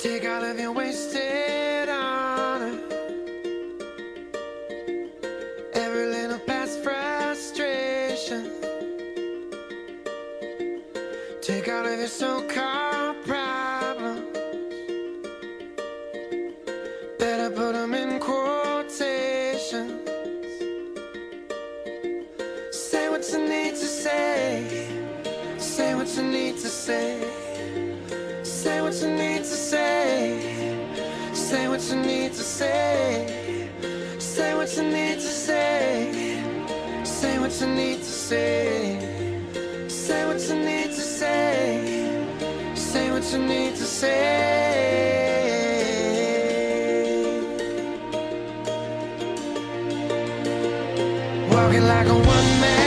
Take all of your wasted honor, every little past frustration. Take all of your so-called problems, better put them in quotations. Say what you need to say, say what you need to say. Say what you need to say, say what you need to say. Say what you need to say, say what you need to say. Say what you need to say, say what you need to say. Walking like a one-man